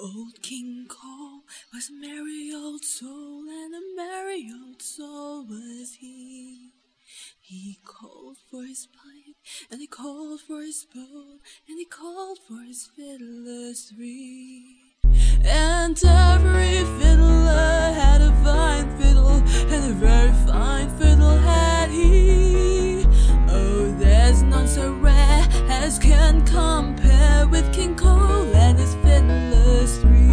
Old King Cole was a merry old soul, and a merry old soul was he. He called for his pipe, and he called for his bow, and he called for his fiddlers three. And every fiddler had a fine fiddle, and a very fine fiddle had he. Oh, there's none so rare as can compare with King Cole and his fiddlers three.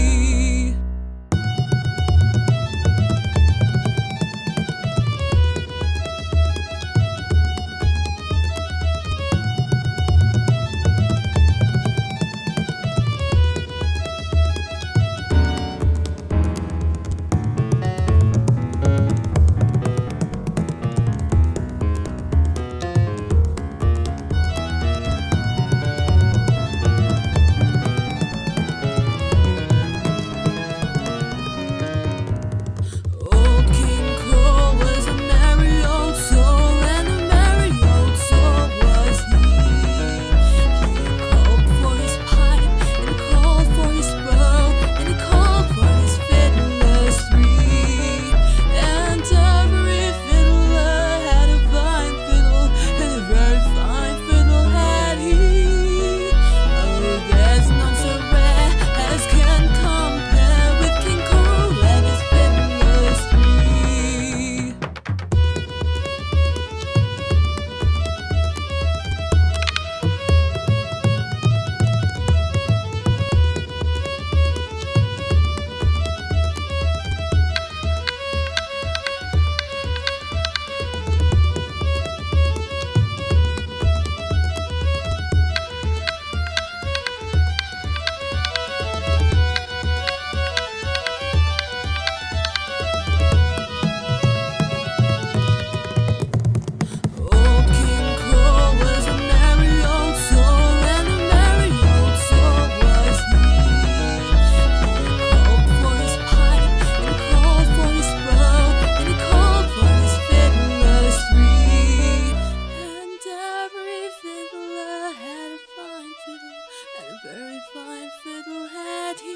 Very fine fiddle had he.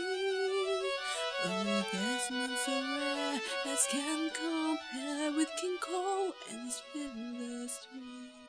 Oh, there's none so rare as can compare with King Cole and his fiddlers three.